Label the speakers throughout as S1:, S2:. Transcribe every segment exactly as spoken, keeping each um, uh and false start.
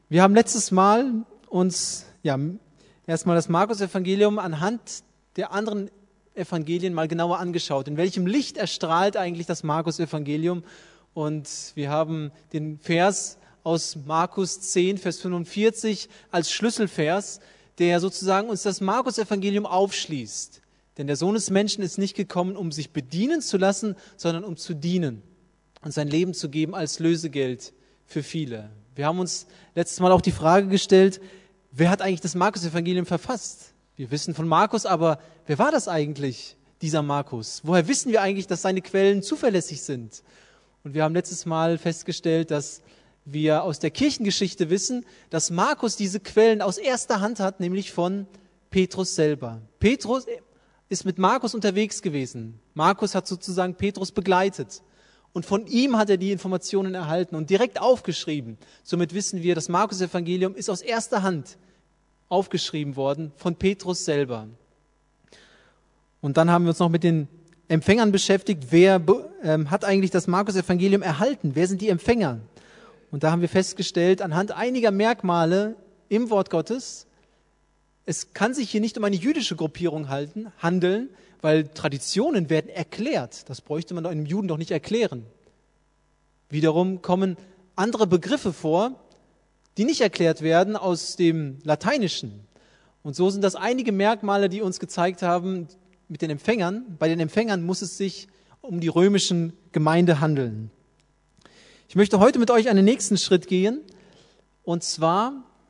S1: Wir haben letztes Mal uns ja, erstmal das Markus-Evangelium anhand der anderen Evangelien mal genauer angeschaut. In welchem Licht erstrahlt eigentlich das Markus-Evangelium? Und wir haben den Vers aus Markus zehn, Vers fünfundvierzig als Schlüsselvers, der sozusagen uns das Markus-Evangelium aufschließt. Denn der Sohn des Menschen ist nicht gekommen, um sich bedienen zu lassen, sondern um zu dienen und sein Leben zu geben als Lösegeld für viele. Wir haben uns letztes Mal auch die Frage gestellt, wer hat eigentlich das Markus-Evangelium verfasst? Wir wissen von Markus, aber wer war das eigentlich, dieser Markus? Woher wissen wir eigentlich, dass seine Quellen zuverlässig sind? Und wir haben letztes Mal festgestellt, dass wir aus der Kirchengeschichte wissen, dass Markus diese Quellen aus erster Hand hat, nämlich von Petrus selber. Petrus ist mit Markus unterwegs gewesen. Markus hat sozusagen Petrus begleitet. Und von ihm hat er die Informationen erhalten und direkt aufgeschrieben. Somit wissen wir, das Markus-Evangelium ist aus erster Hand aufgeschrieben worden von Petrus selber. Und dann haben wir uns noch mit den Empfängern beschäftigt. Wer ähm, hat eigentlich das Markus-Evangelium erhalten? Wer sind die Empfänger? Und da haben wir festgestellt, anhand einiger Merkmale im Wort Gottes, es kann sich hier nicht um eine jüdische Gruppierung halten, handeln, weil Traditionen werden erklärt. Das bräuchte man doch einem Juden doch nicht erklären. Wiederum kommen andere Begriffe vor, die nicht erklärt werden aus dem Lateinischen. Und so sind das einige Merkmale, die uns gezeigt haben, mit den Empfängern. Bei den Empfängern muss es sich um die römischen Gemeinde handeln. Ich möchte heute mit euch einen nächsten Schritt gehen. Und zwar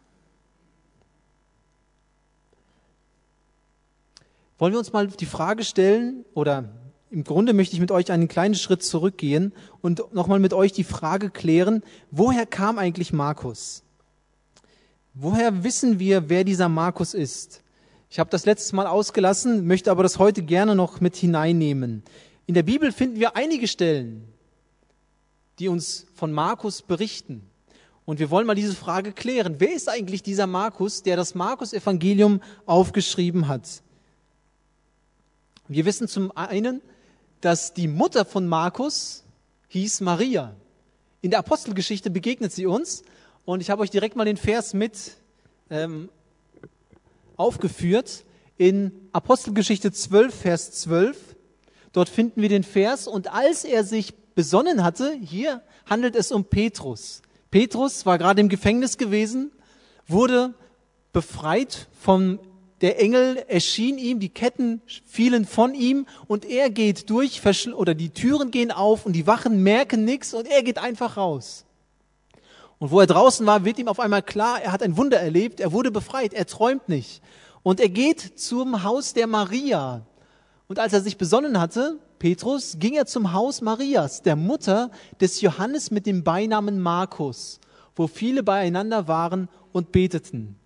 S1: wollen wir uns mal die Frage stellen, oder im Grunde möchte ich mit euch einen kleinen Schritt zurückgehen und nochmal mit euch die Frage klären, woher kam eigentlich Markus? Woher wissen wir, wer dieser Markus ist? Ich habe das letztes Mal ausgelassen, möchte aber das heute gerne noch mit hineinnehmen. In der Bibel finden wir einige Stellen, die uns von Markus berichten. Und wir wollen mal diese Frage klären. Wer ist eigentlich dieser Markus, der das Markus-Evangelium aufgeschrieben hat? Wir wissen zum einen, dass die Mutter von Markus hieß Maria. In der Apostelgeschichte begegnet sie uns und ich habe euch direkt mal den Vers mit ähm, aufgeführt. In Apostelgeschichte zwölf, Vers zwölf, dort finden wir den Vers, und als er sich besonnen hatte, hier handelt es um Petrus. Petrus war gerade im Gefängnis gewesen, wurde befreit vom Der Engel erschien ihm, die Ketten fielen von ihm und er geht durch, oder die Türen gehen auf und die Wachen merken nichts und er geht einfach raus. Und wo er draußen war, wird ihm auf einmal klar, er hat ein Wunder erlebt, er wurde befreit, er träumt nicht. Und er geht zum Haus der Maria. Und als er sich besonnen hatte, Petrus, ging er zum Haus Marias, der Mutter des Johannes mit dem Beinamen Markus, wo viele beieinander waren und beteten.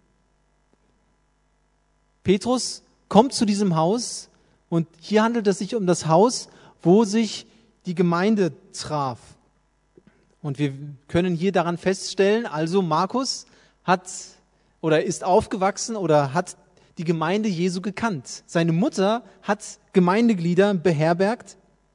S1: Petrus kommt zu diesem Haus und hier handelt es sich um das Haus, wo sich die Gemeinde traf. Und wir können hier daran feststellen, also Markus hat oder ist aufgewachsen oder hat die Gemeinde Jesu gekannt. Seine Mutter hat Gemeindeglieder beherbergt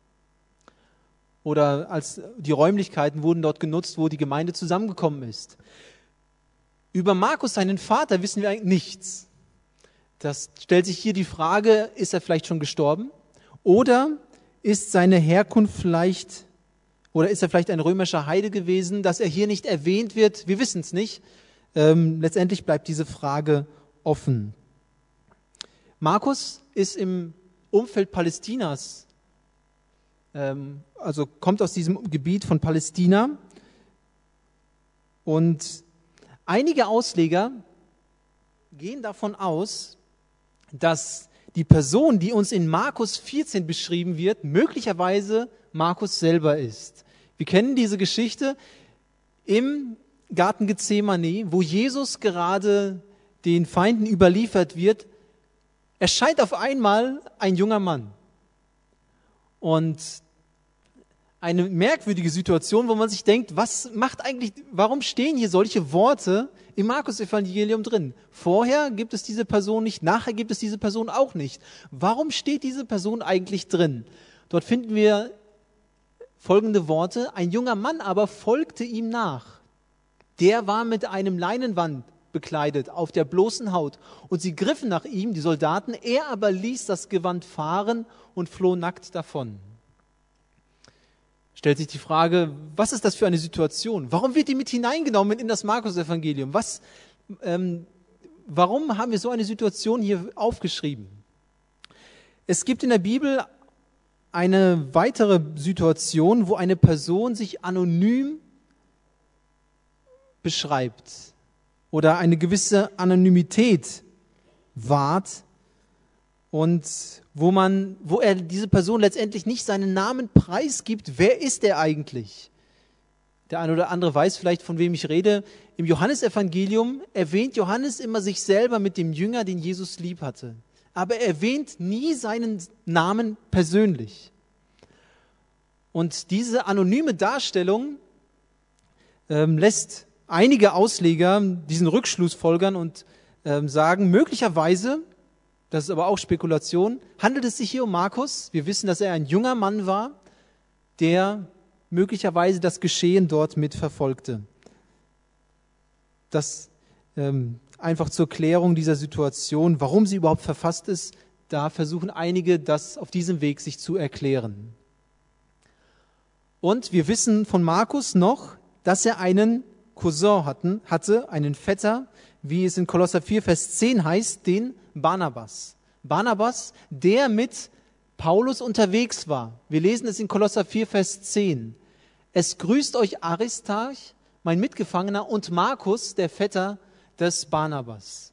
S1: oder als die Räumlichkeiten wurden dort genutzt, wo die Gemeinde zusammengekommen ist. Über Markus, seinen Vater, wissen wir eigentlich nichts. Das stellt sich hier die Frage, ist er vielleicht schon gestorben? Oder ist seine Herkunft vielleicht, oder ist er vielleicht ein römischer Heide gewesen, dass er hier nicht erwähnt wird? Wir wissen es nicht. Ähm, letztendlich bleibt diese Frage offen. Markus ist im Umfeld Palästinas, ähm, also kommt aus diesem Gebiet von Palästina. Und einige Ausleger gehen davon aus, dass die Person, die uns in Markus vierzehn beschrieben wird, möglicherweise Markus selber ist. Wir kennen diese Geschichte im Garten Gethsemane, wo Jesus gerade den Feinden überliefert wird, erscheint auf einmal ein junger Mann. Und eine merkwürdige Situation, wo man sich denkt, was macht eigentlich, warum stehen hier solche Worte im Markus-Evangelium drin? Vorher gibt es diese Person nicht, nachher gibt es diese Person auch nicht. Warum steht diese Person eigentlich drin? Dort finden wir folgende Worte: Ein junger Mann aber folgte ihm nach. der war mit einem Leinenband bekleidet, auf der bloßen Haut. Und sie griffen nach ihm, die Soldaten, er aber ließ das Gewand fahren und floh nackt davon. Stellt sich die Frage, was ist das für eine Situation? Warum wird die mit hineingenommen in das Markus-Evangelium? Was, ähm, warum haben wir so eine Situation hier aufgeschrieben? Es gibt in der Bibel eine weitere Situation, wo eine Person sich anonym beschreibt oder eine gewisse Anonymität wahrt und wo man, wo er diese Person letztendlich nicht seinen Namen preisgibt. Wer ist er eigentlich? Der eine oder andere weiß vielleicht, von wem ich rede. Im Johannesevangelium erwähnt Johannes immer sich selber mit dem Jünger, den Jesus lieb hatte. Aber er erwähnt nie seinen Namen persönlich. Und diese anonyme Darstellung ähm, lässt einige Ausleger diesen Rückschluss folgern und ähm, sagen, möglicherweise, das ist aber auch Spekulation, handelt es sich hier um Markus. Wir wissen, dass er ein junger Mann war, der möglicherweise das Geschehen dort mitverfolgte. Das ähm, einfach zur Klärung dieser Situation, warum sie überhaupt verfasst ist, da versuchen einige, das auf diesem Weg sich zu erklären. Und wir wissen von Markus noch, dass er einen Cousin hatten, hatte, einen Vetter, wie es in Kolosser vier, Vers zehn heißt, den Barnabas. Barnabas, der mit Paulus unterwegs war. Wir lesen es in Kolosser vier, Vers zehn. Es grüßt euch Aristarch, mein Mitgefangener, und Markus, der Vetter des Barnabas.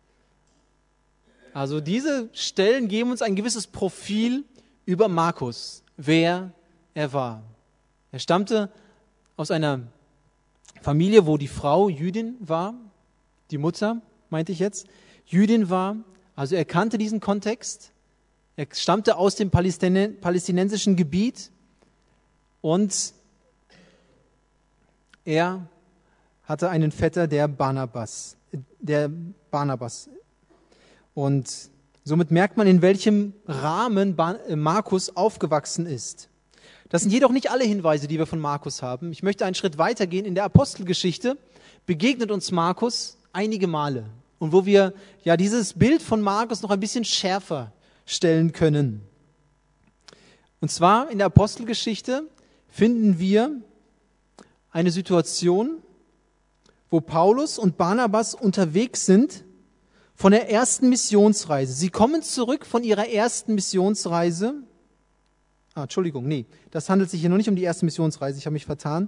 S1: Also diese Stellen geben uns ein gewisses Profil über Markus, wer er war. Er stammte aus einer Familie, wo die Frau Jüdin war, die Mutter, meinte ich jetzt, Jüdin war, also er kannte diesen Kontext, er stammte aus dem Palästin- palästinensischen Gebiet und er hatte einen Vetter, der Barnabas, der Barnabas. Und somit merkt man, in welchem Rahmen Markus aufgewachsen ist. Das sind jedoch nicht alle Hinweise, die wir von Markus haben. Ich möchte einen Schritt weitergehen. In der Apostelgeschichte begegnet uns Markus einige Male. Und wo wir ja dieses Bild von Markus noch ein bisschen schärfer stellen können. Und zwar in der Apostelgeschichte finden wir eine Situation, wo Paulus und Barnabas unterwegs sind von der ersten Missionsreise. Sie kommen zurück von ihrer ersten Missionsreise. Ah, Entschuldigung, nee, das handelt sich hier noch nicht um die erste Missionsreise, ich habe mich vertan.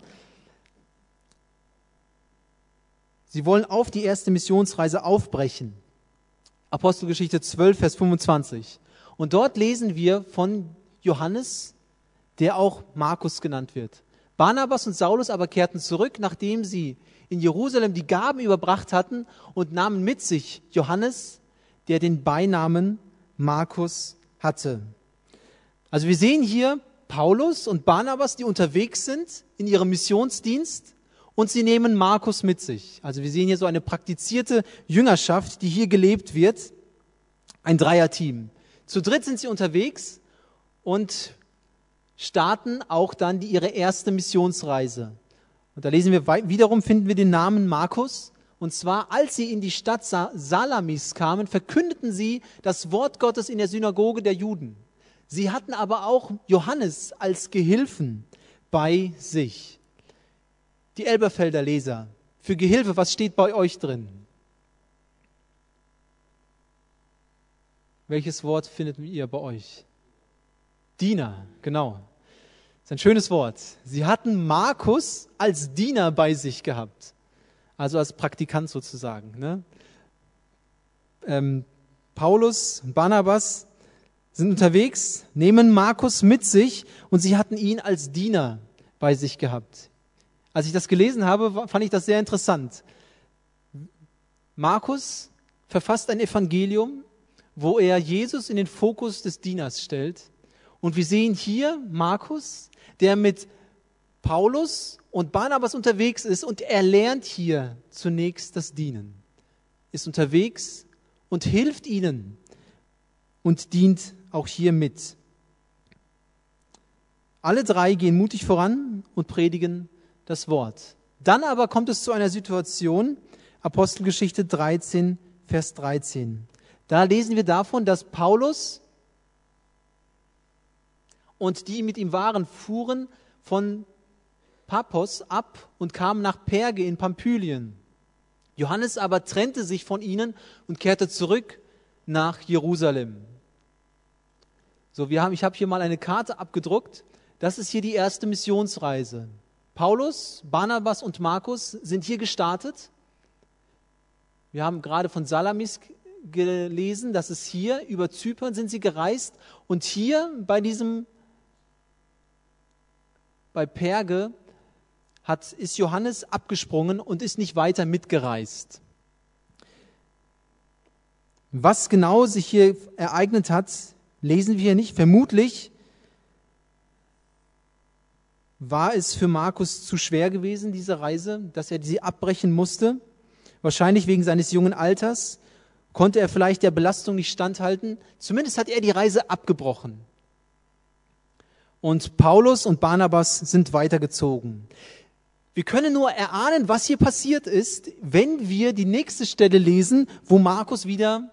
S1: Sie wollen auf die erste Missionsreise aufbrechen. Apostelgeschichte zwölf, Vers fünfundzwanzig. Und dort lesen wir von Johannes, der auch Markus genannt wird. Barnabas und Saulus aber kehrten zurück, nachdem sie in Jerusalem die Gaben überbracht hatten und nahmen mit sich Johannes, der den Beinamen Markus hatte. Also wir sehen hier Paulus und Barnabas, die unterwegs sind in ihrem Missionsdienst und sie nehmen Markus mit sich. Also wir sehen hier so eine praktizierte Jüngerschaft, die hier gelebt wird, ein Dreierteam. Zu dritt sind sie unterwegs und starten auch dann die, ihre erste Missionsreise. Und da lesen wir, wiederum finden wir den Namen Markus. Und zwar, als sie in die Stadt Salamis kamen, verkündeten sie das Wort Gottes in der Synagoge der Juden. Sie hatten aber auch Johannes als Gehilfen bei sich. Die Elberfelder Leser, für Gehilfe, was steht bei euch drin? Welches Wort findet ihr bei euch? Diener, genau. Das ist ein schönes Wort. Sie hatten Markus als Diener bei sich gehabt. Also als Praktikant sozusagen. Ne? Ähm, Paulus und Barnabas sind unterwegs, nehmen Markus mit sich und sie hatten ihn als Diener bei sich gehabt. Als ich das gelesen habe, fand ich das sehr interessant. Markus verfasst ein Evangelium, wo er Jesus in den Fokus des Dieners stellt. Und wir sehen hier Markus, der mit Paulus und Barnabas unterwegs ist und er lernt hier zunächst das Dienen. Ist unterwegs und hilft ihnen und dient auch hier mit. Alle drei gehen mutig voran und predigen das Wort. Dann aber kommt es zu einer Situation, Apostelgeschichte dreizehn, Vers dreizehn. Da lesen wir davon, dass Paulus und die mit ihm waren, fuhren von Paphos ab und kamen nach Perge in Pamphylien. Johannes aber trennte sich von ihnen und kehrte zurück nach Jerusalem. So, wir haben, ich habe hier mal eine Karte abgedruckt. Das ist hier die erste Missionsreise. Paulus, Barnabas und Markus sind hier gestartet. Wir haben gerade von Salamis gelesen, dass es hier über Zypern sind sie gereist und hier bei diesem, bei Perge hat, ist Johannes abgesprungen und ist nicht weiter mitgereist. Was genau sich hier ereignet hat, lesen wir hier nicht. Vermutlich war es für Markus zu schwer gewesen, diese Reise, dass er sie abbrechen musste. Wahrscheinlich wegen seines jungen Alters konnte er vielleicht der Belastung nicht standhalten. Zumindest hat er die Reise abgebrochen. Und Paulus und Barnabas sind weitergezogen. Wir können nur erahnen, was hier passiert ist, wenn wir die nächste Stelle lesen, wo Markus wieder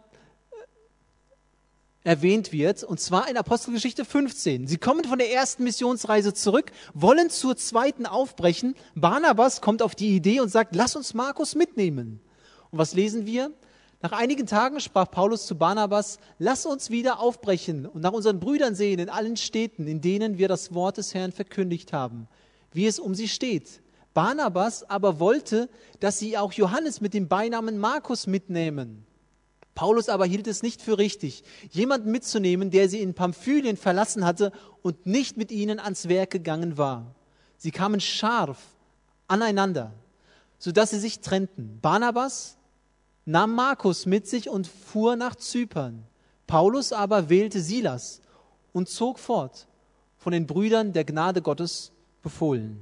S1: erwähnt wird, und zwar in Apostelgeschichte fünfzehn. Sie kommen von der ersten Missionsreise zurück, wollen zur zweiten aufbrechen. Barnabas kommt auf die Idee und sagt, lass uns Markus mitnehmen. Und was lesen wir? Nach einigen Tagen sprach Paulus zu Barnabas, lass uns wieder aufbrechen und nach unseren Brüdern sehen in allen Städten, in denen wir das Wort des Herrn verkündigt haben, wie es um sie steht. Barnabas aber wollte, dass sie auch Johannes mit dem Beinamen Markus mitnehmen. Paulus aber hielt es nicht für richtig, jemanden mitzunehmen, der sie in Pamphylien verlassen hatte und nicht mit ihnen ans Werk gegangen war. Sie kamen scharf aneinander, sodass sie sich trennten. Barnabas nahm Markus mit sich und fuhr nach Zypern. Paulus aber wählte Silas und zog fort, von den Brüdern der Gnade Gottes befohlen.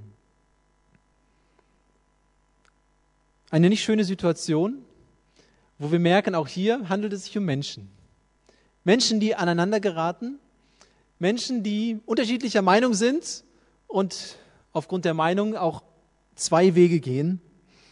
S1: Eine nicht schöne Situation, wo wir merken, auch hier handelt es sich um Menschen. Menschen, die aneinander geraten, Menschen, die unterschiedlicher Meinung sind und aufgrund der Meinung auch zwei Wege gehen.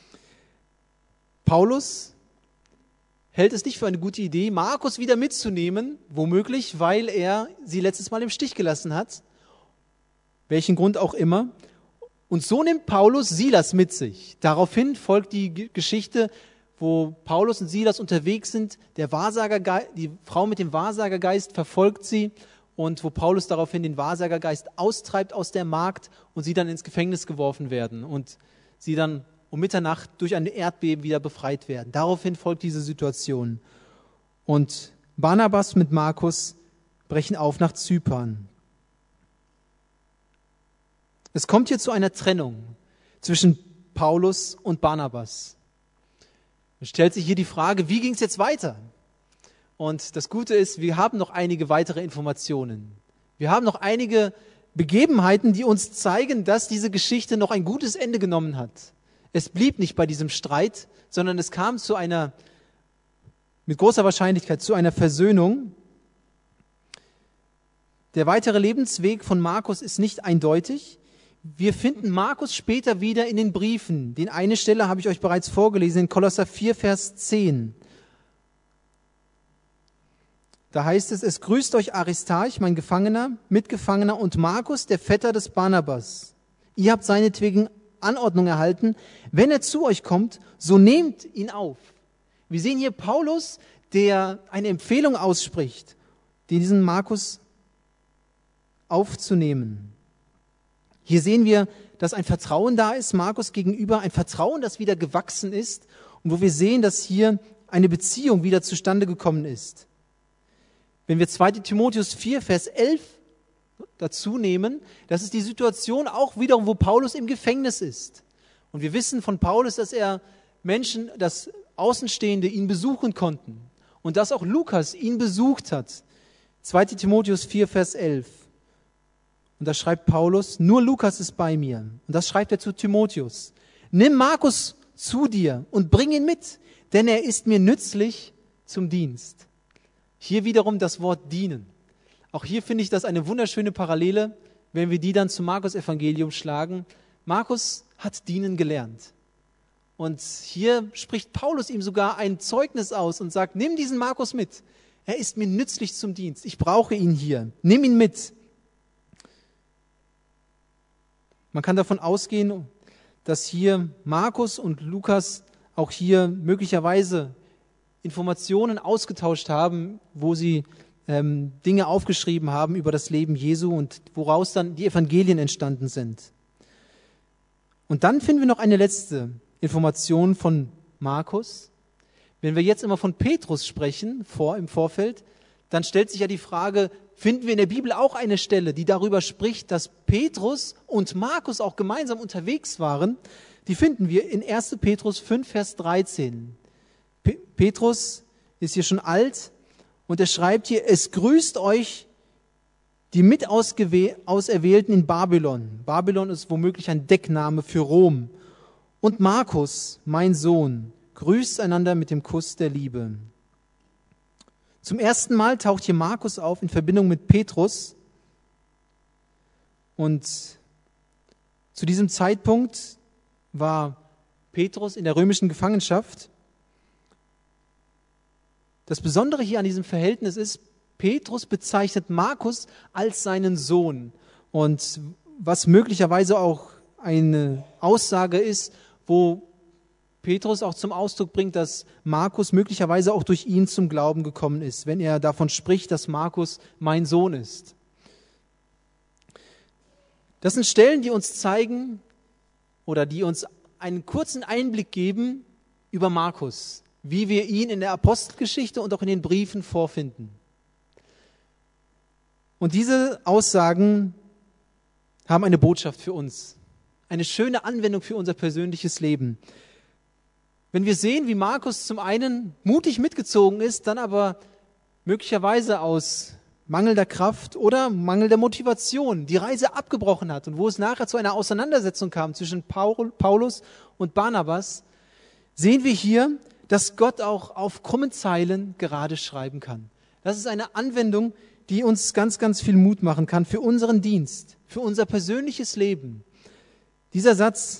S1: Paulus hält es nicht für eine gute Idee, Markus wieder mitzunehmen, womöglich, weil er sie letztes Mal im Stich gelassen hat, welchen Grund auch immer. Und so nimmt Paulus Silas mit sich. Daraufhin folgt die Geschichte, wo Paulus und Silas unterwegs sind. Der Wahrsagergeist, die Frau mit dem Wahrsagergeist verfolgt sie und wo Paulus daraufhin den Wahrsagergeist austreibt aus der Magd und sie dann ins Gefängnis geworfen werden und sie dann um Mitternacht durch ein Erdbeben wieder befreit werden. Daraufhin folgt diese Situation. Und Barnabas mit Markus brechen auf nach Zypern. Es kommt hier zu einer Trennung zwischen Paulus und Barnabas. Es stellt sich hier die Frage, wie ging es jetzt weiter? Und das Gute ist, wir haben noch einige weitere Informationen. Wir haben noch einige Begebenheiten, die uns zeigen, dass diese Geschichte noch ein gutes Ende genommen hat. Es blieb nicht bei diesem Streit, sondern es kam zu einer, mit großer Wahrscheinlichkeit, zu einer Versöhnung. Der weitere Lebensweg von Markus ist nicht eindeutig. Wir finden Markus später wieder in den Briefen. Die eine Stelle habe ich euch bereits vorgelesen, in Kolosser vier, Vers zehn. Da heißt es, es grüßt euch Aristarch, mein Gefangener, Mitgefangener, und Markus, der Vetter des Barnabas. Ihr habt seinetwegen Anordnung erhalten, wenn er zu euch kommt, so nehmt ihn auf. Wir sehen hier Paulus, der eine Empfehlung ausspricht, diesen Markus aufzunehmen. Hier sehen wir, dass ein Vertrauen da ist, Markus gegenüber, ein Vertrauen, das wieder gewachsen ist und wo wir sehen, dass hier eine Beziehung wieder zustande gekommen ist. Wenn wir zweiter Timotheus vier, Vers elf dazu nehmen, das ist die Situation auch wiederum, wo Paulus im Gefängnis ist. Und wir wissen von Paulus, dass er Menschen, dass Außenstehende ihn besuchen konnten und dass auch Lukas ihn besucht hat. zweiter Timotheus vier, Vers elf. Und da schreibt Paulus, nur Lukas ist bei mir. Und das schreibt er zu Timotheus. Nimm Markus zu dir und bring ihn mit, denn er ist mir nützlich zum Dienst. Hier wiederum das Wort dienen. Auch hier finde ich das eine wunderschöne Parallele, wenn wir die dann zum Markus-Evangelium schlagen, Markus hat dienen gelernt. Und hier spricht Paulus ihm sogar ein Zeugnis aus und sagt, nimm diesen Markus mit. Er ist mir nützlich zum Dienst. Ich brauche ihn hier. Nimm ihn mit. Man kann davon ausgehen, dass hier Markus und Lukas auch hier möglicherweise Informationen ausgetauscht haben, wo sie ähm, Dinge aufgeschrieben haben über das Leben Jesu und woraus dann die Evangelien entstanden sind. Und dann finden wir noch eine letzte Information von Markus. Wenn wir jetzt immer von Petrus sprechen, vor, im Vorfeld, dann stellt sich ja die Frage, finden wir in der Bibel auch eine Stelle, die darüber spricht, dass Petrus und Markus auch gemeinsam unterwegs waren? Die finden wir in erster Petrus fünf, Vers dreizehn. Pe- Petrus ist hier schon alt und er schreibt hier, es grüßt euch die Mitauserwählten in Babylon. Babylon ist womöglich ein Deckname für Rom. Und Markus, mein Sohn, grüßt einander mit dem Kuss der Liebe. Zum ersten Mal taucht hier Markus auf in Verbindung mit Petrus. Und zu diesem Zeitpunkt war Petrus in der römischen Gefangenschaft. Das Besondere hier an diesem Verhältnis ist, Petrus bezeichnet Markus als seinen Sohn. Und was möglicherweise auch eine Aussage ist, wo Petrus auch zum Ausdruck bringt, dass Markus möglicherweise auch durch ihn zum Glauben gekommen ist, wenn er davon spricht, dass Markus mein Sohn ist. Das sind Stellen, die uns zeigen oder die uns einen kurzen Einblick geben über Markus, wie wir ihn in der Apostelgeschichte und auch in den Briefen vorfinden. Und diese Aussagen haben eine Botschaft für uns, eine schöne Anwendung für unser persönliches Leben. Wenn wir sehen, wie Markus zum einen mutig mitgezogen ist, dann aber möglicherweise aus mangelnder Kraft oder mangelnder Motivation die Reise abgebrochen hat und wo es nachher zu einer Auseinandersetzung kam zwischen Paul, Paulus und Barnabas, sehen wir hier, dass Gott auch auf krummen Zeilen gerade schreiben kann. Das ist eine Anwendung, die uns ganz, ganz viel Mut machen kann für unseren Dienst, für unser persönliches Leben. Dieser Satz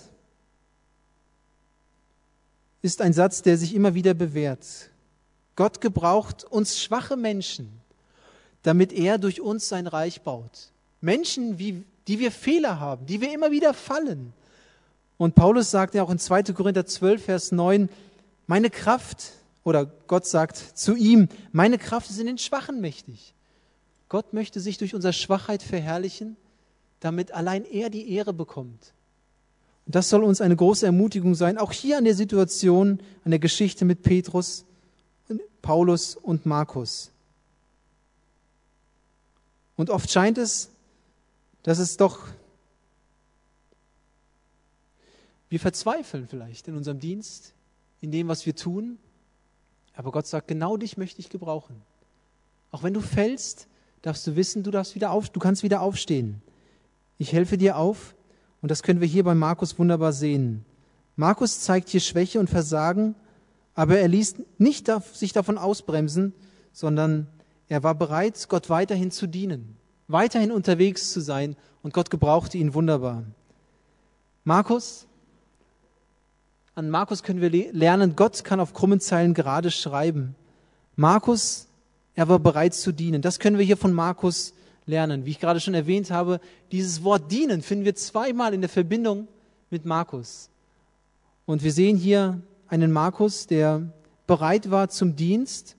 S1: ist ein Satz, der sich immer wieder bewährt. Gott gebraucht uns schwache Menschen, damit er durch uns sein Reich baut. Menschen, wie, die wir Fehler haben, die wir immer wieder fallen. Und Paulus sagt ja auch in zweiter Korinther zwölf, Vers neun, meine Kraft, oder Gott sagt zu ihm, meine Kraft ist in den Schwachen mächtig. Gott möchte sich durch unsere Schwachheit verherrlichen, damit allein er die Ehre bekommt. Und das soll uns eine große Ermutigung sein, auch hier an der Situation, an der Geschichte mit Petrus, Paulus und Markus. Und oft scheint es, dass es doch, wir verzweifeln vielleicht in unserem Dienst, in dem, was wir tun, aber Gott sagt, genau dich möchte ich gebrauchen. Auch wenn du fällst, darfst du wissen, du, darfst wieder auf, du kannst wieder aufstehen. Ich helfe dir auf. Und das können wir hier bei Markus wunderbar sehen. Markus zeigt hier Schwäche und Versagen, aber er ließ nicht sich davon ausbremsen, sondern er war bereit, Gott weiterhin zu dienen, weiterhin unterwegs zu sein und Gott gebrauchte ihn wunderbar. Markus, an Markus können wir lernen, Gott kann auf krummen Zeilen gerade schreiben. Markus, er war bereit zu dienen. Das können wir hier von Markus lernen. Wie ich gerade schon erwähnt habe, dieses Wort dienen finden wir zweimal in der Verbindung mit Markus. Und wir sehen hier einen Markus, der bereit war zum Dienst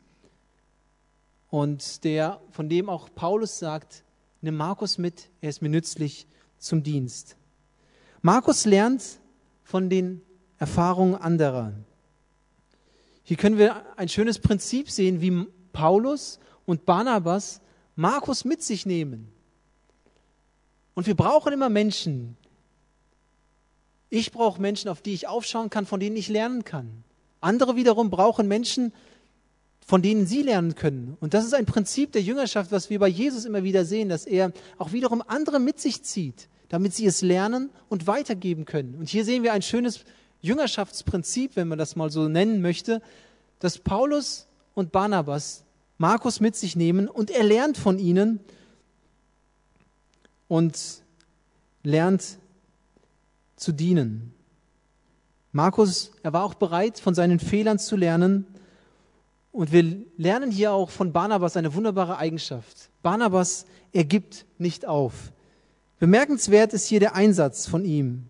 S1: und der, von dem auch Paulus sagt, nimm Markus mit, er ist mir nützlich zum Dienst. Markus lernt von den Erfahrungen anderer. Hier können wir ein schönes Prinzip sehen, wie Paulus und Barnabas Markus mit sich nehmen. Und wir brauchen immer Menschen. Ich brauche Menschen, auf die ich aufschauen kann, von denen ich lernen kann. Andere wiederum brauchen Menschen, von denen sie lernen können. Und das ist ein Prinzip der Jüngerschaft, was wir bei Jesus immer wieder sehen, dass er auch wiederum andere mit sich zieht, damit sie es lernen und weitergeben können. Und hier sehen wir ein schönes Jüngerschaftsprinzip, wenn man das mal so nennen möchte, dass Paulus und Barnabas Markus mit sich nehmen und er lernt von ihnen und lernt zu dienen. Markus, er war auch bereit, von seinen Fehlern zu lernen. Und wir lernen hier auch von Barnabas eine wunderbare Eigenschaft. Barnabas, er gibt nicht auf. Bemerkenswert ist hier der Einsatz von ihm.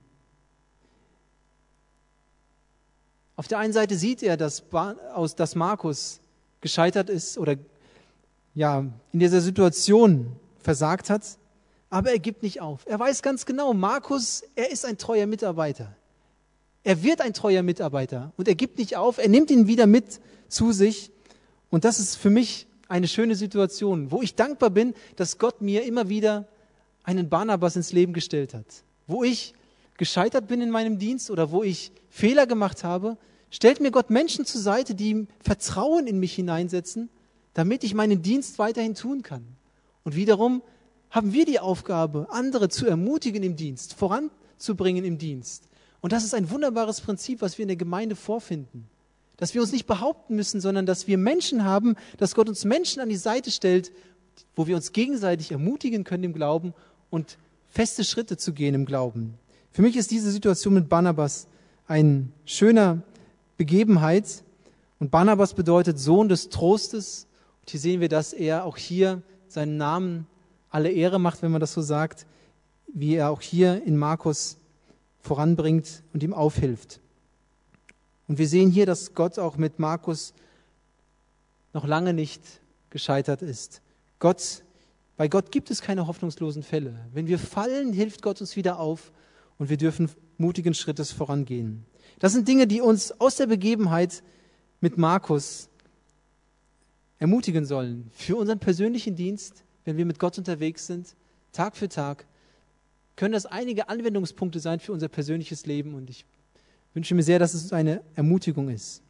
S1: Auf der einen Seite sieht er, dass, aus, dass Markus gescheitert ist oder ja, in dieser Situation versagt hat, aber er gibt nicht auf. Er weiß ganz genau, Markus, er ist ein treuer Mitarbeiter. Er wird ein treuer Mitarbeiter und er gibt nicht auf, er nimmt ihn wieder mit zu sich. Und das ist für mich eine schöne Situation, wo ich dankbar bin, dass Gott mir immer wieder einen Barnabas ins Leben gestellt hat. Wo ich gescheitert bin in meinem Dienst oder wo ich Fehler gemacht habe, stellt mir Gott Menschen zur Seite, die Vertrauen in mich hineinsetzen, damit ich meinen Dienst weiterhin tun kann. Und wiederum haben wir die Aufgabe, andere zu ermutigen im Dienst, voranzubringen im Dienst. Und das ist ein wunderbares Prinzip, was wir in der Gemeinde vorfinden. Dass wir uns nicht behaupten müssen, sondern dass wir Menschen haben, dass Gott uns Menschen an die Seite stellt, wo wir uns gegenseitig ermutigen können im Glauben und feste Schritte zu gehen im Glauben. Für mich ist diese Situation mit Barnabas ein schöner Begebenheit. Und Barnabas bedeutet Sohn des Trostes. Und hier sehen wir, dass er auch hier seinen Namen alle Ehre macht, wenn man das so sagt, wie er auch hier in Markus voranbringt und ihm aufhilft. Und wir sehen hier, dass Gott auch mit Markus noch lange nicht gescheitert ist. Gott, bei Gott gibt es keine hoffnungslosen Fälle. Wenn wir fallen, hilft Gott uns wieder auf und wir dürfen mutigen Schrittes vorangehen. Das sind Dinge, die uns aus der Begebenheit mit Markus ermutigen sollen. Für unseren persönlichen Dienst, wenn wir mit Gott unterwegs sind, Tag für Tag, können das einige Anwendungspunkte sein für unser persönliches Leben. Und ich wünsche mir sehr, dass es eine Ermutigung ist.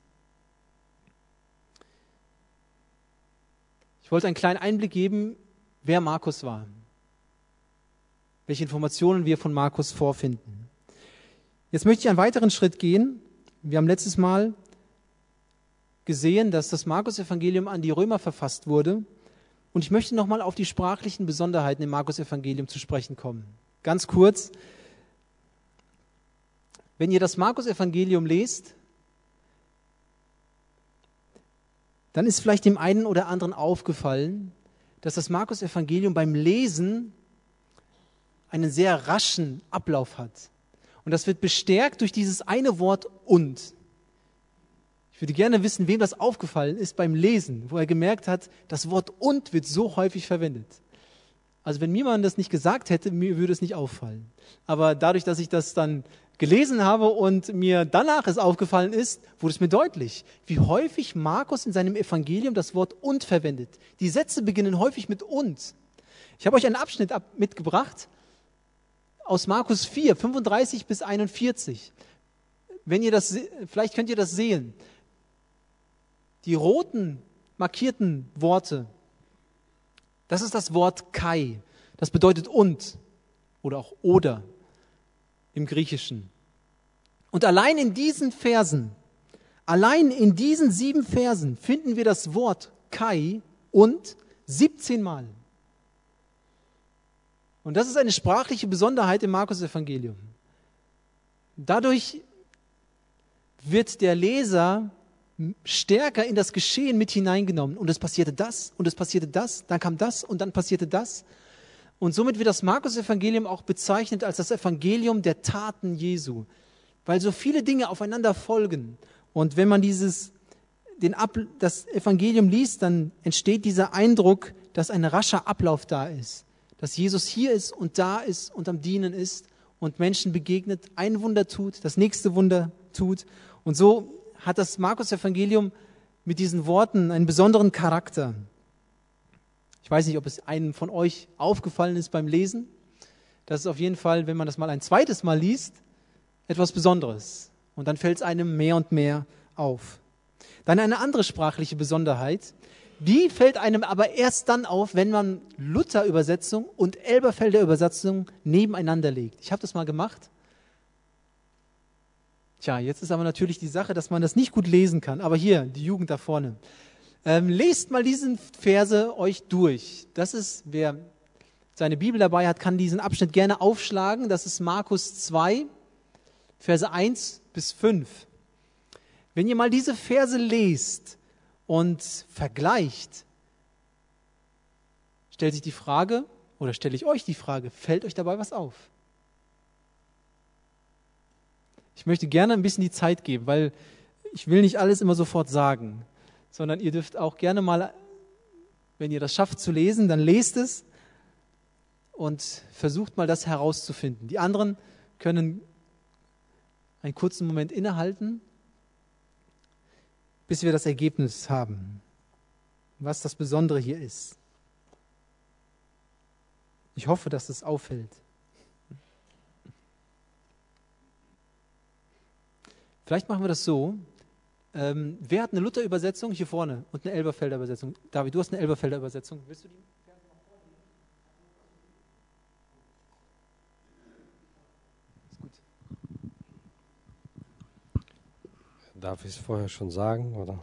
S1: Ich wollte einen kleinen Einblick geben, wer Markus war, welche Informationen wir von Markus vorfinden. Jetzt möchte ich einen weiteren Schritt gehen. Wir haben letztes Mal gesehen, dass das Markus-Evangelium an die Römer verfasst wurde. Und ich möchte nochmal auf die sprachlichen Besonderheiten im Markus-Evangelium zu sprechen kommen. Ganz kurz. Wenn ihr das Markus-Evangelium lest, dann ist vielleicht dem einen oder anderen aufgefallen, dass das Markus-Evangelium beim Lesen einen sehr raschen Ablauf hat. Und das wird bestärkt durch dieses eine Wort „und". Ich würde gerne wissen, wem das aufgefallen ist beim Lesen, wo er gemerkt hat, das Wort „und" wird so häufig verwendet. Also wenn mir man das nicht gesagt hätte, mir würde es nicht auffallen. Aber dadurch, dass ich das dann gelesen habe und mir danach es aufgefallen ist, wurde es mir deutlich, wie häufig Markus in seinem Evangelium das Wort „und" verwendet. Die Sätze beginnen häufig mit „und". Ich habe euch einen Abschnitt ab- mitgebracht aus Markus vier, fünfunddreißig bis einundvierzig. Wenn ihr das, vielleicht könnt ihr das sehen. Die roten markierten Worte, das ist das Wort Kai. Das bedeutet „und" oder auch „oder" im Griechischen. Und allein in diesen Versen, allein in diesen sieben Versen finden wir das Wort Kai „und" siebzehn Mal. Und das ist eine sprachliche Besonderheit im Markus-Evangelium. Dadurch wird der Leser stärker in das Geschehen mit hineingenommen. Und es passierte das, und es passierte das, dann kam das, und dann passierte das. Und somit wird das Markus-Evangelium auch bezeichnet als das Evangelium der Taten Jesu. Weil so viele Dinge aufeinander folgen. Und wenn man dieses, den Ab, das Evangelium liest, dann entsteht dieser Eindruck, dass ein rascher Ablauf da ist. Dass Jesus hier ist und da ist und am Dienen ist und Menschen begegnet, ein Wunder tut, das nächste Wunder tut. Und so hat das Markus-Evangelium mit diesen Worten einen besonderen Charakter. Ich weiß nicht, ob es einem von euch aufgefallen ist beim Lesen. Das ist auf jeden Fall, wenn man das mal ein zweites Mal liest, etwas Besonderes. Und dann fällt es einem mehr und mehr auf. Dann eine andere sprachliche Besonderheit. Die fällt einem aber erst dann auf, wenn man Luther-Übersetzung und Elberfelder Übersetzung nebeneinander legt. Ich habe das mal gemacht. Tja, jetzt ist aber natürlich die Sache, dass man das nicht gut lesen kann. Aber hier, die Jugend da vorne. Ähm, lest mal diesen Verse euch durch. Das ist, wer seine Bibel dabei hat, kann diesen Abschnitt gerne aufschlagen. Das ist Markus zwei, Verse eins bis fünf. Wenn ihr mal diese Verse lest und vergleicht, stellt sich die Frage, oder stelle ich euch die Frage, fällt euch dabei was auf? Ich möchte gerne ein bisschen die Zeit geben, weil ich will nicht alles immer sofort sagen, sondern ihr dürft auch gerne mal, wenn ihr das schafft zu lesen, dann lest es und versucht mal das herauszufinden. Die anderen können einen kurzen Moment innehalten, bis wir das Ergebnis haben, was das Besondere hier ist. Ich hoffe, dass es auffällt. Vielleicht machen wir das so. Ähm, wer hat eine Luther-Übersetzung? Hier vorne. Und eine Elberfelder Übersetzung. David, du hast eine Elberfelder Übersetzung. Willst du die? Ist gut.
S2: Darf ich es vorher schon sagen, oder?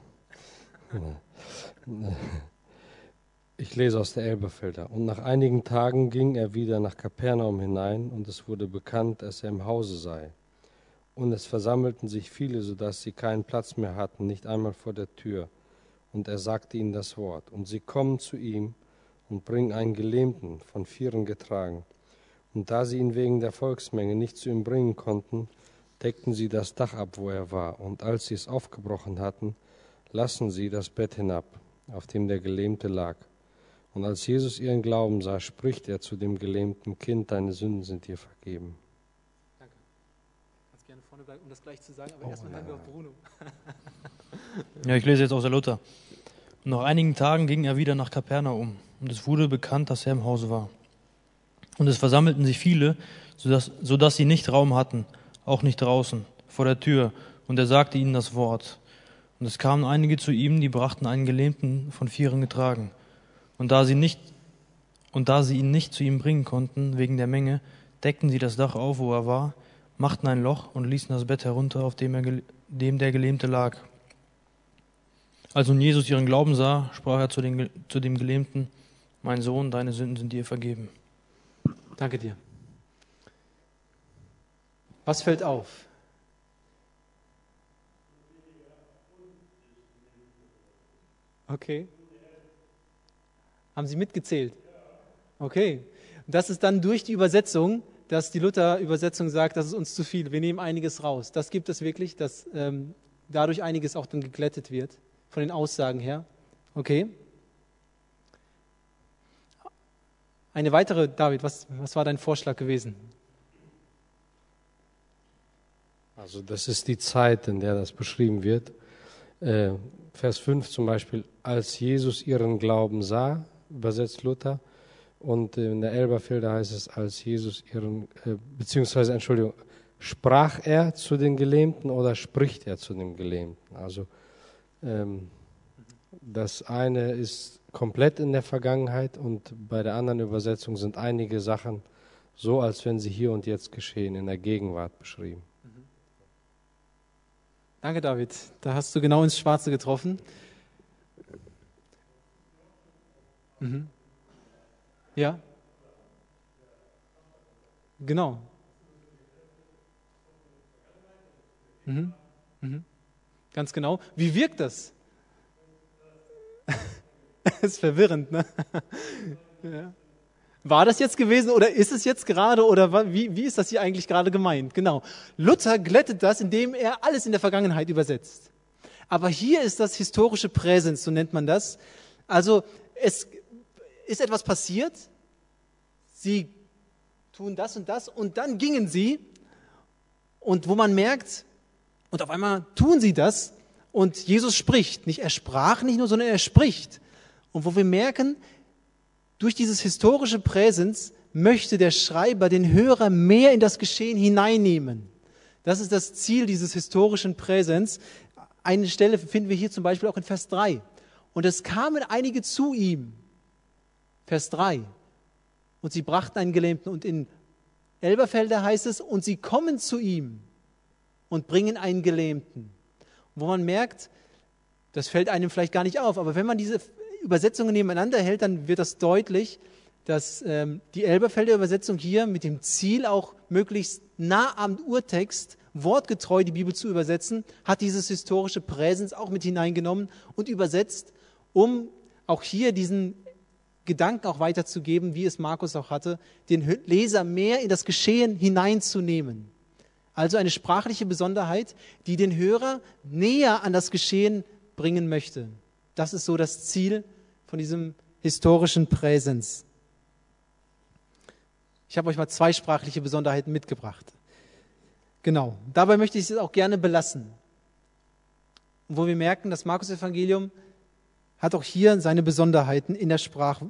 S2: Ich lese aus der Elberfelder. Und nach einigen Tagen ging er wieder nach Kapernaum hinein, und es wurde bekannt, dass er im Hause sei. Und es versammelten sich viele, sodass sie keinen Platz mehr hatten, nicht einmal vor der Tür. Und er sagte ihnen das Wort. Und sie kommen zu ihm und bringen einen Gelähmten, von Vieren getragen. Und da sie ihn wegen der Volksmenge nicht zu ihm bringen konnten, deckten sie das Dach ab, wo er war. Und als sie es aufgebrochen hatten, lassen sie das Bett hinab, auf dem der Gelähmte lag. Und als Jesus ihren Glauben sah, spricht er zu dem gelähmten Kind: Deine Sünden sind dir vergeben.
S1: Danke. Du kannst gerne vorne bleiben, um das gleich zu sagen, aber
S2: Oh,
S1: erstmal
S2: ja.
S1: hören wir auf Bruno.
S3: Ja, ich lese jetzt aus der Luther. Und nach einigen Tagen ging er wieder nach Kapernaum, und es wurde bekannt, dass er im Hause war. Und es versammelten sich viele, sodass, sodass sie nicht Raum hatten, auch nicht draußen, vor der Tür, und er sagte ihnen das Wort. Und es kamen einige zu ihm, die brachten einen Gelähmten, von Vieren getragen. Und da sie nicht, und da sie ihn nicht zu ihm bringen konnten, wegen der Menge, deckten sie das Dach auf, wo er war, machten ein Loch und ließen das Bett herunter, auf dem, er, dem der Gelähmte lag. Als nun Jesus ihren Glauben sah, sprach er zu, den, zu dem Gelähmten: Mein Sohn, deine Sünden sind dir vergeben.
S1: Danke dir. Was fällt auf? Okay. Haben Sie mitgezählt? Okay. Das ist dann durch die Übersetzung, dass die Luther-Übersetzung sagt, das ist uns zu viel, wir nehmen einiges raus. Das gibt es wirklich, dass ähm, dadurch einiges auch dann geglättet wird, von den Aussagen her. Okay. Eine weitere, David, was, was war dein Vorschlag gewesen?
S2: Also das ist die Zeit, in der das beschrieben wird. Äh, Vers fünf zum Beispiel: Als Jesus ihren Glauben sah, übersetzt Luther. Und in der Elberfelder heißt es: Als Jesus ihren, äh, beziehungsweise, Entschuldigung, sprach er zu den Gelähmten oder spricht er zu dem Gelähmten? Also ähm, das eine ist komplett in der Vergangenheit, und bei der anderen Übersetzung sind einige Sachen so, als wenn sie hier und jetzt geschehen, in der Gegenwart beschrieben.
S1: Danke, David. Da hast du genau ins Schwarze getroffen. Mhm. Ja. Genau. Mhm. Mhm. Ganz genau. Wie wirkt das? Das ist verwirrend, ne? Ja. War das jetzt gewesen oder ist es jetzt gerade oder wie, wie ist das hier eigentlich gerade gemeint? Genau. Luther glättet das, indem er alles in der Vergangenheit übersetzt. Aber hier ist das historische Präsens, so nennt man das. Also es ist etwas passiert, sie tun das und das und dann gingen sie, und wo man merkt, und auf einmal tun sie das und Jesus spricht. Nicht er sprach nicht nur, sondern er spricht. Und wo wir merken, durch dieses historische Präsens möchte der Schreiber den Hörer mehr in das Geschehen hineinnehmen. Das ist das Ziel dieses historischen Präsens. Eine Stelle finden wir hier zum Beispiel auch in Vers drei. Und es kamen einige zu ihm, Vers drei, und sie brachten einen Gelähmten. Und in Elberfelder heißt es, und sie kommen zu ihm und bringen einen Gelähmten. Wo man merkt, das fällt einem vielleicht gar nicht auf, aber wenn man diese Übersetzungen nebeneinander hält, dann wird das deutlich, dass ähm, die Elberfelder Übersetzung hier mit dem Ziel auch möglichst nah am Urtext wortgetreu die Bibel zu übersetzen, hat dieses historische Präsens auch mit hineingenommen und übersetzt, um auch hier diesen Gedanken auch weiterzugeben, wie es Markus auch hatte, den Leser mehr in das Geschehen hineinzunehmen. Also eine sprachliche Besonderheit, die den Hörer näher an das Geschehen bringen möchte. Das ist so das Ziel von diesem historischen Präsens. Ich habe euch mal zwei sprachliche Besonderheiten mitgebracht. Genau, dabei möchte ich es auch gerne belassen. Und wo wir merken, das Markus-Evangelium hat auch hier seine Besonderheiten in der Sprache.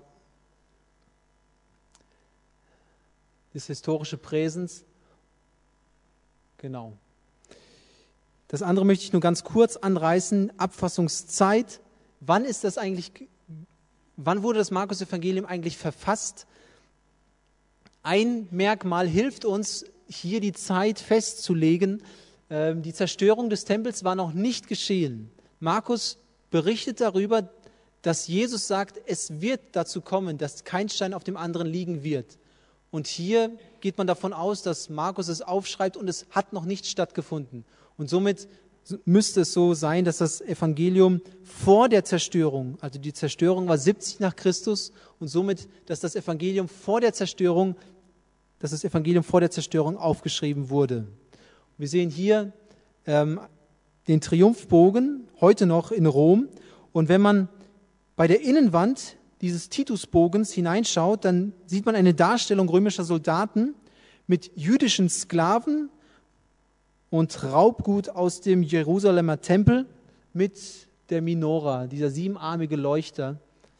S1: Das historische Präsens. Genau. Das andere möchte ich nur ganz kurz anreißen. Abfassungszeit. Wann ist das eigentlich, wann wurde das Markus-Evangelium eigentlich verfasst? Ein Merkmal hilft uns, hier die Zeit festzulegen. Die Zerstörung des Tempels war noch nicht geschehen. Markus berichtet darüber, dass Jesus sagt, es wird dazu kommen, dass kein Stein auf dem anderen liegen wird. Und hier geht man davon aus, dass Markus es aufschreibt und es hat noch nicht stattgefunden. Und somit müsste es so sein, dass das Evangelium vor der Zerstörung, also die Zerstörung war siebzig nach Christus und somit, dass das Evangelium vor der Zerstörung, dass das Evangelium vor der Zerstörung aufgeschrieben wurde. Wir sehen hier ähm, den Triumphbogen, heute noch in Rom. Und wenn man bei der Innenwand dieses Titusbogens hineinschaut, dann sieht man eine Darstellung römischer Soldaten mit jüdischen Sklaven und Raubgut aus dem Jerusalemer Tempel mit der Minora, dieser siebenarmige Leuchter.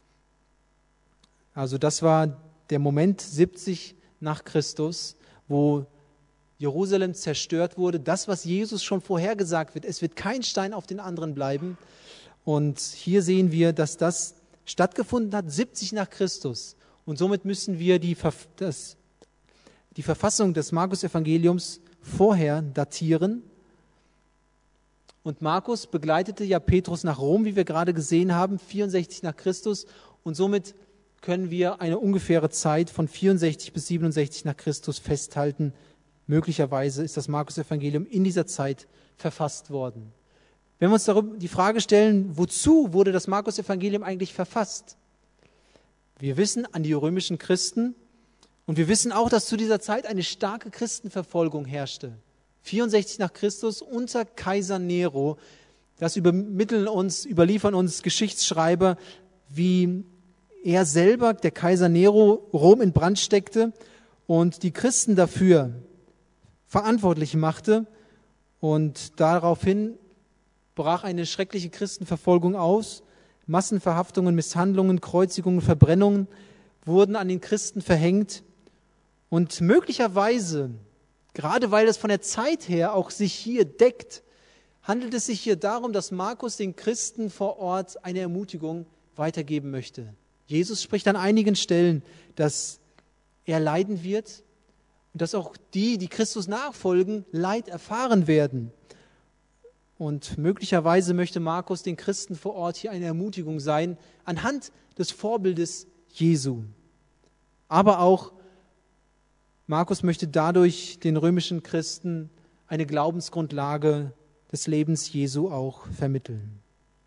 S1: Also das war der Moment siebzig nach Christus, wo Jerusalem zerstört wurde. Das, was Jesus schon vorhergesagt wird, es wird kein Stein auf den anderen bleiben. Und hier sehen wir, dass das stattgefunden hat, siebzig nach Christus. Und somit müssen wir die, Verf- das, die Verfassung des Markus-Evangeliums vorher datieren. Und Markus begleitete ja Petrus nach Rom, wie wir gerade gesehen haben, vierundsechzig nach Christus. Und somit können wir eine ungefähre Zeit von vierundsechzig bis siebenundsechzig nach Christus festhalten. Möglicherweise ist das Markus-Evangelium in dieser Zeit verfasst worden. Wenn wir uns darüber die Frage stellen, wozu wurde das Markus-Evangelium eigentlich verfasst? Wir wissen an die römischen Christen und wir wissen auch, dass zu dieser Zeit eine starke Christenverfolgung herrschte. vierundsechzig nach Christus unter Kaiser Nero. Das übermitteln uns, überliefern uns Geschichtsschreiber, wie er selber, der Kaiser Nero, Rom in Brand steckte und die Christen dafür verantwortlich machte. Und daraufhin brach eine schreckliche Christenverfolgung aus. Massenverhaftungen, Misshandlungen, Kreuzigungen, Verbrennungen wurden an den Christen verhängt. Und möglicherweise, gerade weil es von der Zeit her auch sich hier deckt, handelt es sich hier darum, dass Markus den Christen vor Ort eine Ermutigung weitergeben möchte. Jesus spricht an einigen Stellen, dass er leiden wird und dass auch die, die Christus nachfolgen, Leid erfahren werden. Und möglicherweise möchte Markus den Christen vor Ort hier eine Ermutigung sein, anhand des Vorbildes Jesu. Aber auch Markus möchte dadurch den römischen Christen eine Glaubensgrundlage des Lebens Jesu auch vermitteln.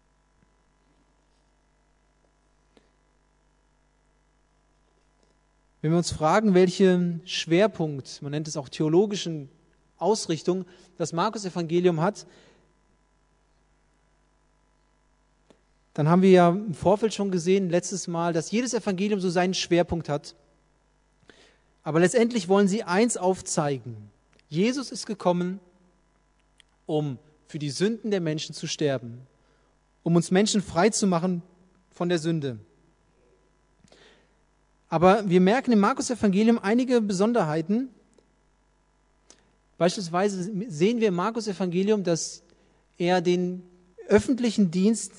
S1: Wenn wir uns fragen, welchen Schwerpunkt, man nennt es auch theologischen Ausrichtung, das Markus-Evangelium hat, dann haben wir ja im Vorfeld schon gesehen, letztes Mal, dass jedes Evangelium so seinen Schwerpunkt hat. Aber letztendlich wollen sie eins aufzeigen. Jesus ist gekommen, um für die Sünden der Menschen zu sterben, um uns Menschen frei zu machen von der Sünde. Aber wir merken im Markus-Evangelium einige Besonderheiten. Beispielsweise sehen wir im Markus-Evangelium, dass er den öffentlichen Dienst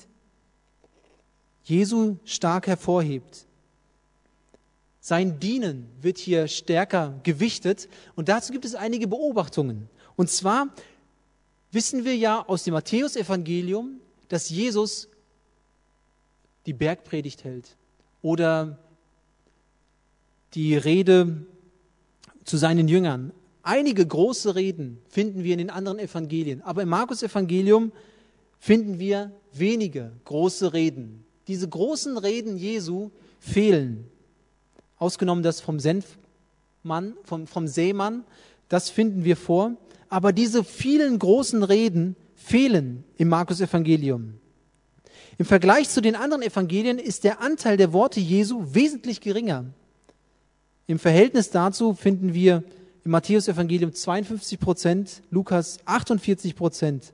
S1: Jesu stark hervorhebt. Sein Dienen wird hier stärker gewichtet und dazu gibt es einige Beobachtungen. Und zwar wissen wir ja aus dem Matthäus-Evangelium, dass Jesus die Bergpredigt hält oder die Rede zu seinen Jüngern Einige große Reden finden wir in den anderen Evangelien, aber im Markus-Evangelium finden wir wenige große Reden. Diese großen Reden Jesu fehlen. Ausgenommen das vom Senfmann, vom, vom Seemann, das finden wir vor. Aber diese vielen großen Reden fehlen im Markus-Evangelium. Im Vergleich zu den anderen Evangelien ist der Anteil der Worte Jesu wesentlich geringer. Im Verhältnis dazu finden wir im Matthäus-Evangelium zweiundfünfzig Prozent, Lukas achtundvierzig Prozent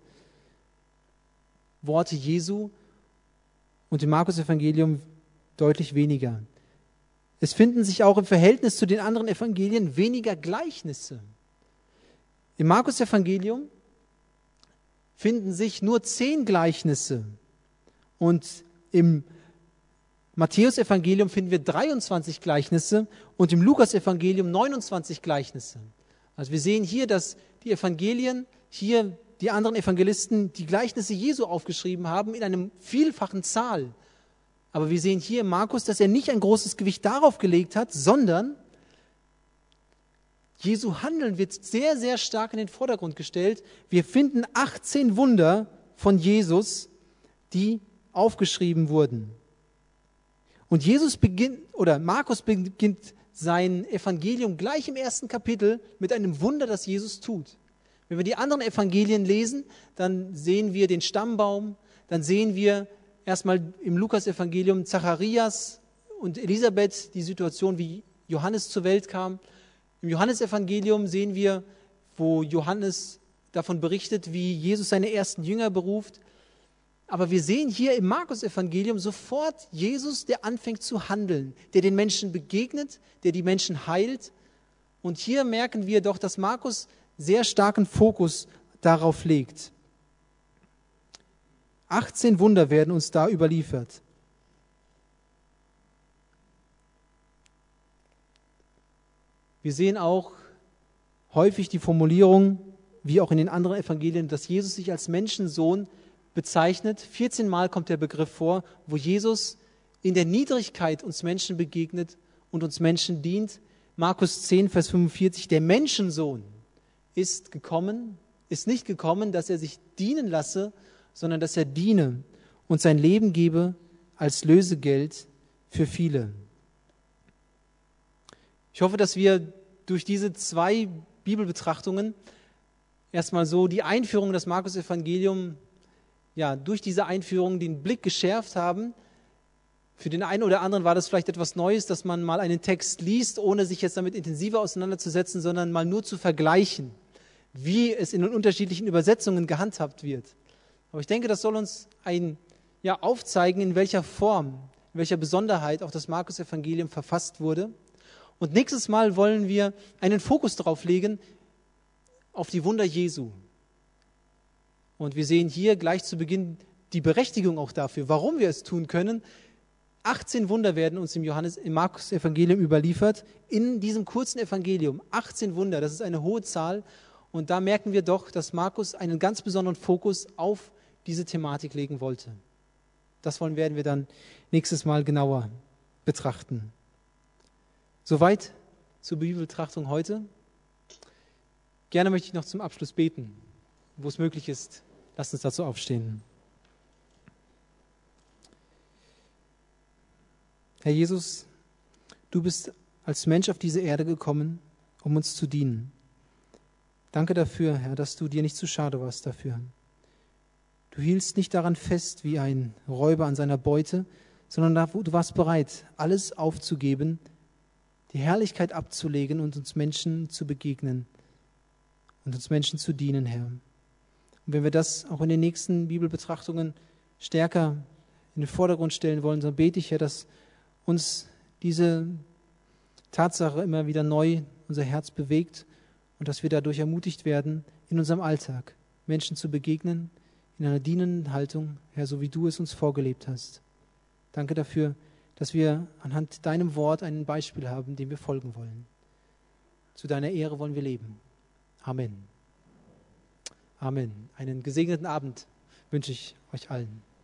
S1: Worte Jesu und im Markus-Evangelium deutlich weniger. Es finden sich auch im Verhältnis zu den anderen Evangelien weniger Gleichnisse. Im Markus-Evangelium finden sich nur zehn Gleichnisse und im Matthäus-Evangelium finden wir dreiundzwanzig Gleichnisse und im Lukas-Evangelium neunundzwanzig Gleichnisse. Also wir sehen hier, dass die Evangelien, hier die anderen Evangelisten, die Gleichnisse Jesu aufgeschrieben haben in einem vielfachen Zahl. Aber wir sehen hier im Markus, dass er nicht ein großes Gewicht darauf gelegt hat, sondern Jesu Handeln wird sehr, sehr stark in den Vordergrund gestellt. Wir finden achtzehn Wunder von Jesus, die aufgeschrieben wurden. Und Jesus beginnt, oder Markus beginnt sein Evangelium gleich im ersten Kapitel mit einem Wunder, das Jesus tut. Wenn wir die anderen Evangelien lesen, dann sehen wir den Stammbaum, dann sehen wir erstmal im Lukas-Evangelium Zacharias und Elisabeth, die Situation, wie Johannes zur Welt kam. Im Johannesevangelium sehen wir, wo Johannes davon berichtet, wie Jesus seine ersten Jünger beruft. Aber wir sehen hier im Markus-Evangelium sofort Jesus, der anfängt zu handeln, der den Menschen begegnet, der die Menschen heilt. Und hier merken wir doch, dass Markus sehr starken Fokus darauf legt. achtzehn Wunder werden uns da überliefert. Wir sehen auch häufig die Formulierung, wie auch in den anderen Evangelien, dass Jesus sich als Menschensohn bezeichnet. vierzehn Mal kommt der Begriff vor, wo Jesus in der Niedrigkeit uns Menschen begegnet und uns Menschen dient. Markus zehn, Vers fünfundvierzig, der Menschensohn ist gekommen, ist nicht gekommen, dass er sich dienen lasse, sondern dass er diene und sein Leben gebe als Lösegeld für viele. Ich hoffe, dass wir durch diese zwei Bibelbetrachtungen erstmal so die Einführung in das Markus-Evangelium, ja, durch diese Einführung den Blick geschärft haben. Für den einen oder anderen war das vielleicht etwas Neues, dass man mal einen Text liest, ohne sich jetzt damit intensiver auseinanderzusetzen, sondern mal nur zu vergleichen, wie es in den unterschiedlichen Übersetzungen gehandhabt wird. Aber ich denke, das soll uns ein, ja, aufzeigen, in welcher Form, in welcher Besonderheit auch das Markus-Evangelium verfasst wurde. Und nächstes Mal wollen wir einen Fokus darauf legen, auf die Wunder Jesu. Und wir sehen hier gleich zu Beginn die Berechtigung auch dafür, warum wir es tun können. achtzehn Wunder werden uns im, Johannes, im Markus-Evangelium überliefert, in diesem kurzen Evangelium. achtzehn Wunder, das ist eine hohe Zahl. Und da merken wir doch, dass Markus einen ganz besonderen Fokus auf diese Thematik legen wollte. Das wollen, werden wir dann nächstes Mal genauer betrachten. Soweit zur Bibelbetrachtung heute. Gerne möchte ich noch zum Abschluss beten. Wo es möglich ist, lasst uns dazu aufstehen. Herr Jesus, du bist als Mensch auf diese Erde gekommen, um uns zu dienen. Danke dafür, Herr, dass du dir nicht zu schade warst dafür. Du hieltst nicht daran fest wie ein Räuber an seiner Beute, sondern du warst bereit, alles aufzugeben, die Herrlichkeit abzulegen und uns Menschen zu begegnen und uns Menschen zu dienen, Herr. Und wenn wir das auch in den nächsten Bibelbetrachtungen stärker in den Vordergrund stellen wollen, dann bete ich, Herr, dass uns diese Tatsache immer wieder neu unser Herz bewegt und dass wir dadurch ermutigt werden, in unserem Alltag Menschen zu begegnen, in einer dienenden Haltung, Herr, so wie du es uns vorgelebt hast. Danke dafür, dass wir anhand deinem Wort ein Beispiel haben, dem wir folgen wollen. Zu deiner Ehre wollen wir leben. Amen. Amen. Einen gesegneten Abend wünsche ich euch allen.